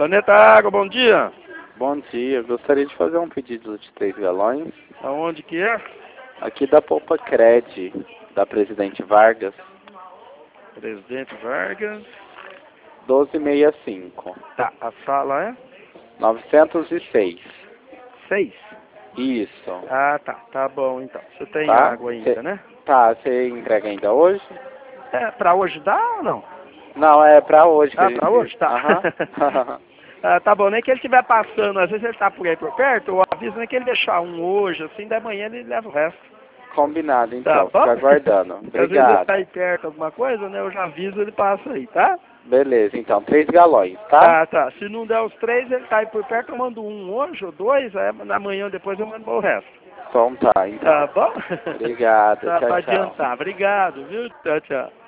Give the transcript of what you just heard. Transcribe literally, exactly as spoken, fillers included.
Planeta Água, bom dia. Bom dia, gostaria de fazer um pedido de três galões. Aonde que é? Aqui da Poupa Cred, da Presidente Vargas. Presidente Vargas. doze sessenta e cinco. Tá, a sala é? novecentos e seis. Seis? Isso. Ah, tá, tá bom então. Você tem Tá? água ainda, Cê, né? tá, você entrega ainda hoje? É, pra hoje dá ou não? Não, é pra hoje que Ah, a gente... pra hoje? Tá. Aham. Ah, tá bom, nem que ele estiver passando, às vezes ele tá por aí por perto, eu aviso nem que ele deixar um hoje, assim, da manhã ele leva o resto. Combinado, Tá então. bom? Fica aguardando. Porque às vezes ele tá Obrigado. aí perto, alguma coisa, né? Eu já aviso, ele passa aí, tá? Beleza, então. Três galões, tá? Tá, tá. Se não der os três, ele tá aí por perto, eu mando um hoje ou dois, aí na manhã depois eu mando o resto. Então tá, então. Tá bom? Obrigado, Tá, tchau, pra tchau. adiantar. Obrigado, viu? Tchau, tchau.